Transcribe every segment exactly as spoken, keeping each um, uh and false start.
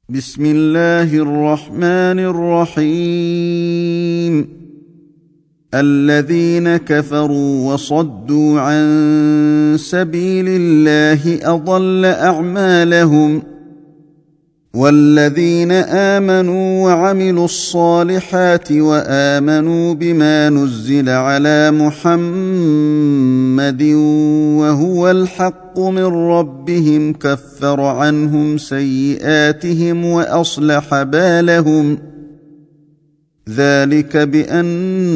بسم الله الرحمن الرحيم. الذين كفروا وصدوا عن سبيل الله أضل أعمالهم، والذين آمنوا وعملوا الصالحات وآمنوا بما نزل على محمد وهو الحق من ربهم كفر عنهم سيئاتهم وأصلح بالهم. ذلك بأن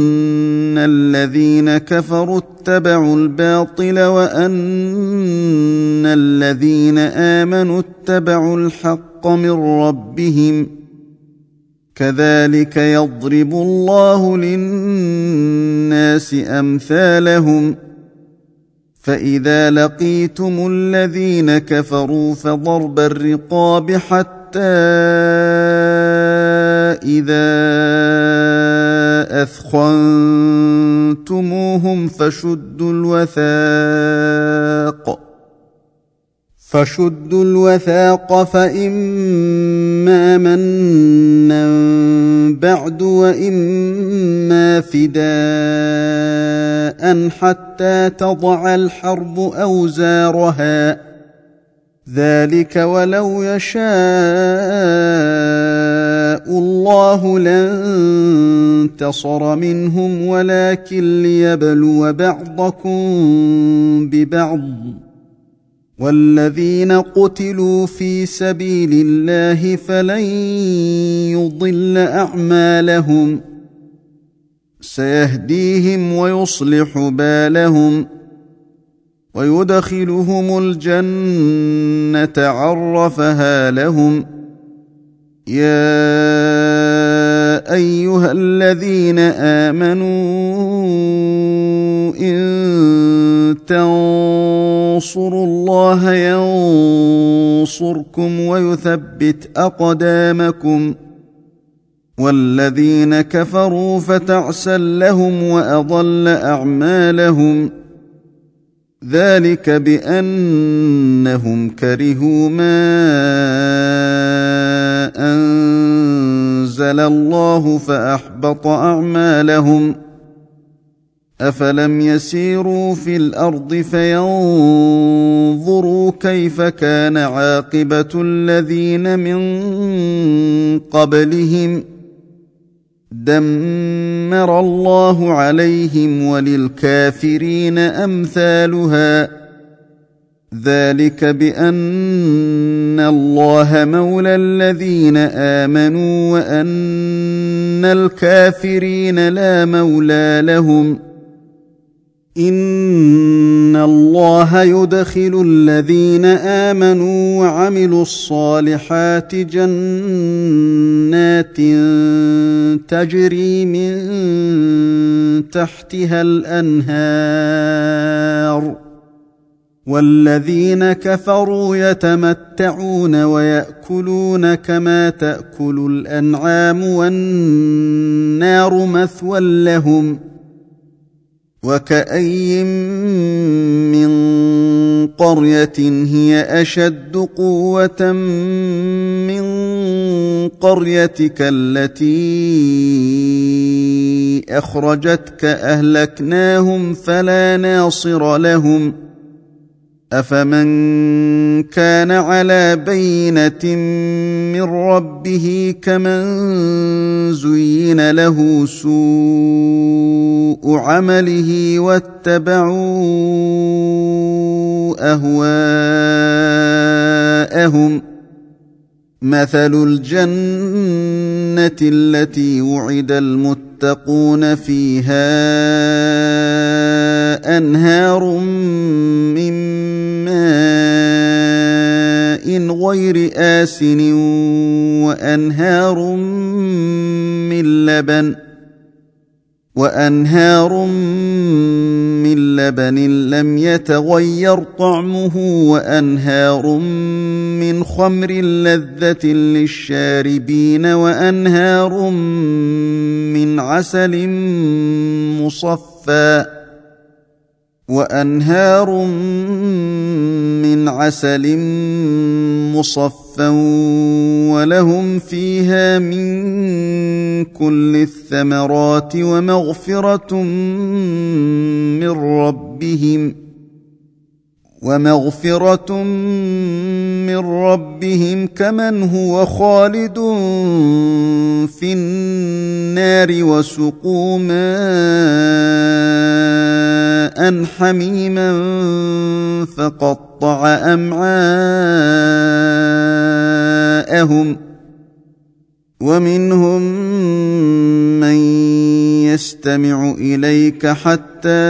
الذين كفروا اتبعوا الباطل وأن الذين آمنوا اتبعوا الحق من ربهم، كذلك يضرب الله للناس أمثالهم. فإذا لقيتم الذين كفروا فضرب الرقاب حتى إذا أثخنتموهم فشدوا الوثاق فشدوا الوثاق فإما منا بعد وإما فداء حتى تضع الحرب أوزارها، ذلك ولو يشاء الله لانتصر منهم ولكن ليبلو بعضكم ببعض، والذين قتلوا في سبيل الله فلن يضل أعمالهم، سيهديهم ويصلح بالهم ويدخلهم الجنة عرفها لهم. يا أيها الذين آمنوا إن تنصروا الله ينصركم ويثبت أقدامكم، والذين كفروا فتعسا لهم وأضل أعمالهم. ذلك بأنهم كرهوا ما أنزل الله فأحبط أعمالهم. أفلم يسيروا في الأرض فينظروا كيف كان عاقبة الذين من قبلهم، دمر الله عليهم وللكافرين أمثالها. ذلك بأن الله مولى الذين آمنوا وأن الكافرين لا مولى لهم. إن الله يدخل الذين آمنوا وعملوا الصالحات جنات تجري من تحتها الأنهار، والذين كفروا يتمتعون ويأكلون كما تأكل الأنعام والنار مثوى لهم. وكأين من قرية هي أشد قوة من قريتك التي أخرجتك أهلكناهم فلا ناصر لهم. أفمن كان على بينة من ربه كمن زين له سوء عمله واتبعوا أهواءهم. مثل الجنة التي وعد المتقون فيها أنهار من ماء غير آسن وأنهار من لبن وأنهار من لبن لم يتغير طعمه وأنهار من خمر لذة للشاربين وأنهار من عسل مصفى وأنهار من عسل مصفى ولهم فيها من كل الثمرات ومغفرة من ربهم ومغفرة من ربهم كمن هو خالد في النار وسقوا ماء حميما فقطع أمعاءهم ومنهم من يستمع إليك حتى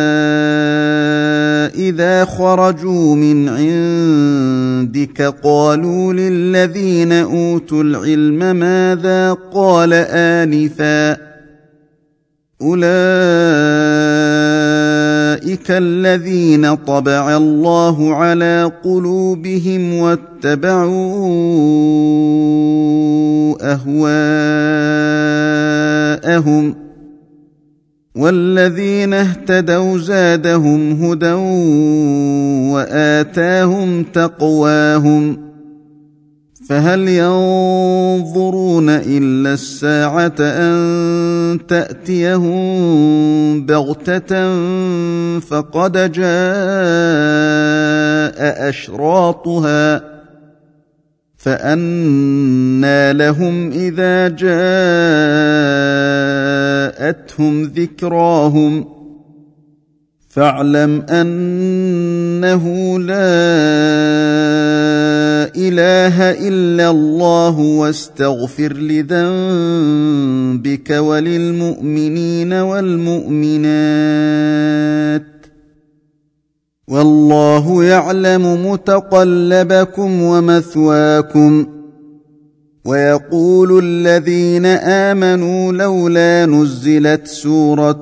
إذا خرجوا من عندك قالوا للذين أوتوا العلم ماذا قال آنفا أولئك الذين طبع الله على قلوبهم واتبعوا أهواءهم والذين اهتدوا زادهم هدى وآتاهم تقواهم فهل ينظرون إلا الساعة أن تأتيهم بغتة فقد جاء أشراطها فأنى لهم إذا جاءتهم ذكراهم فاعلم أنه لا إله إلا الله واستغفر لذنبك وللمؤمنين والمؤمنات والله يعلم متقلبكم ومثواكم ويقول الذين آمنوا لولا نزلت سورة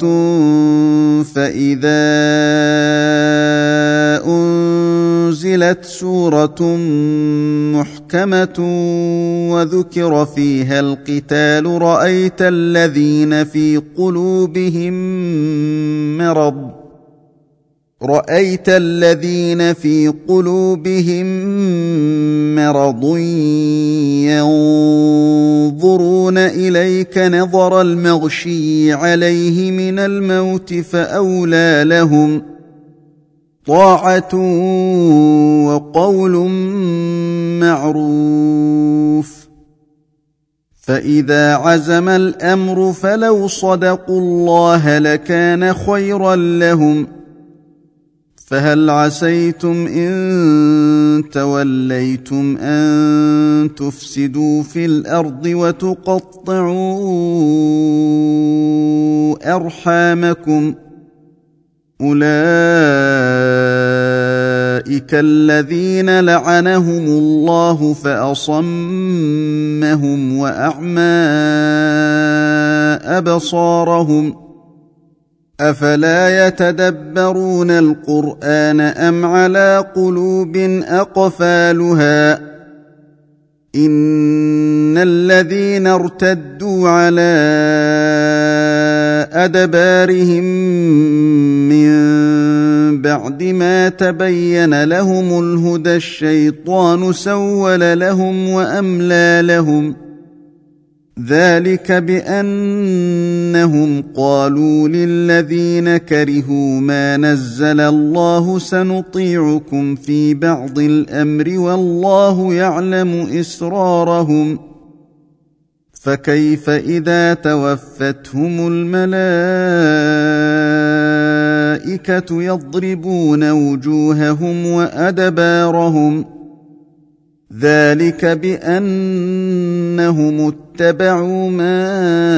فإذا أنزلت سورة محكمة وذكر فيها القتال رأيت الذين في قلوبهم مرض رأيت الذين في قلوبهم مرض ينظرون إليك نظر المغشي عليه من الموت فأولى لهم طاعة وقول معروف فإذا عزم الأمر فلو صدقوا الله لكان خيرا لهم فهل عسيتم إن توليتم أن تفسدوا في الأرض وتقطعوا أرحامكم أولئك الذين لعنهم الله فأصمهم وأعمى أبصارهم أفلا يتدبرون القرآن أم على قلوب أقفالها إن الذين ارتدوا على أدبارهم من بعد ما تبين لهم الهدى الشيطان سول لهم وأملى لهم ذلك بأنهم قالوا للذين كرهوا ما نزل الله سنطيعكم في بعض الأمر والله يعلم إسرارهم فكيف إذا توفتهم الملائكة يضربون وجوههم وأدبارهم ذلك بأنهم اتبعوا ما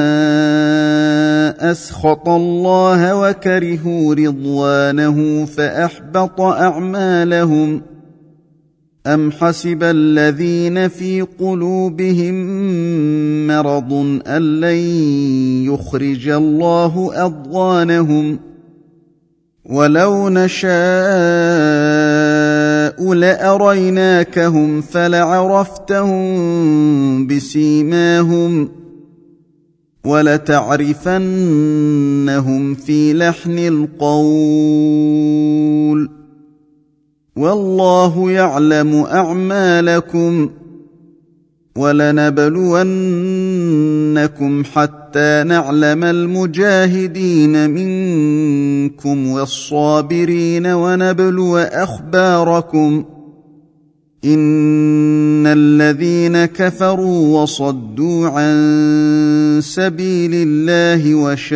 أسخط الله وكرهوا رضوانه فأحبط أعمالهم أم حسب الذين في قلوبهم مرض أن لن يخرج الله أضغانهم ولو نشاء لأريناكهم فلعرفتهم بسيماهم ولتعرفنهم في لحن القول والله يعلم أعمالكم ولنبلونكم حتى نعلم المجاهدين منكم والصابرين ونبلو أخباركم إن الذين كفروا وصدوا عن سبيل الله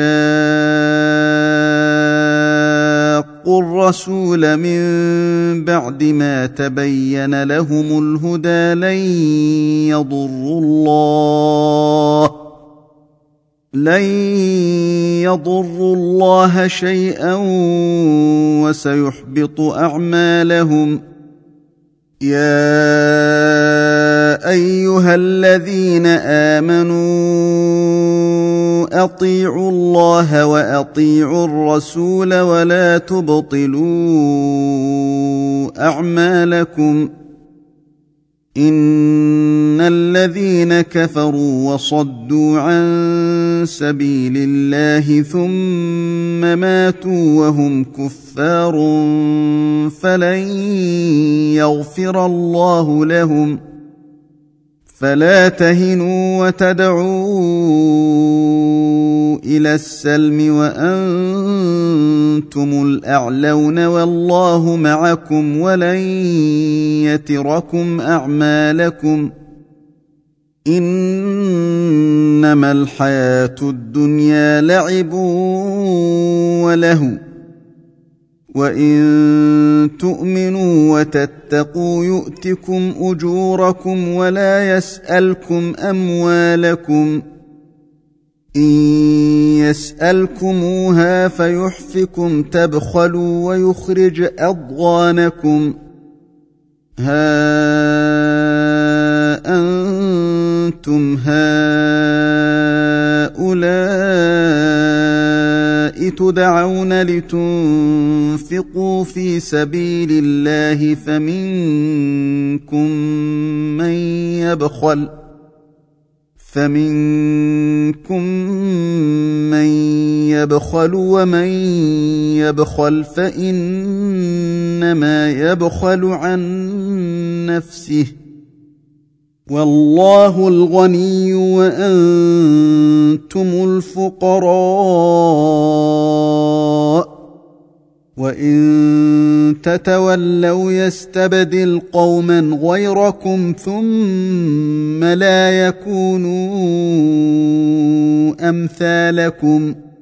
وشاقوا الرسول من بعد ما تبين لهم الهدى لن يضروا الله لن يضروا الله شيئا وسيحبط أعمالهم. يا أيها الذين آمنوا أطيعوا الله وأطيعوا الرسول ولا تبطلوا أعمالكم إن الذين كفروا وصدوا عن سبيل الله ثم ماتوا وهم كفار فلن يغفر الله لهم. فلا تهنوا وتدعوا إلى السلم وأنتم الأعلون والله معكم ولن يتركم أعمالكم إنما الحياة الدنيا لعب ولهو وإن تؤمنوا وتتقوا يؤتكم أجوركم ولا يسألكم أموالكم إن يسألكموها فيحفكم تبخلوا ويخرج أضغانكم. ها أنتم هؤلاء تدعون لتنفقوا في سبيل الله فمنكم من يبخل فمنكم من يبخل ومن يبخل فإنما يبخل عن نفسه والله الغني وأنتم الفقراء وإن تتولوا يستبدل قوما غيركم ثم لا يكونوا أمثالكم.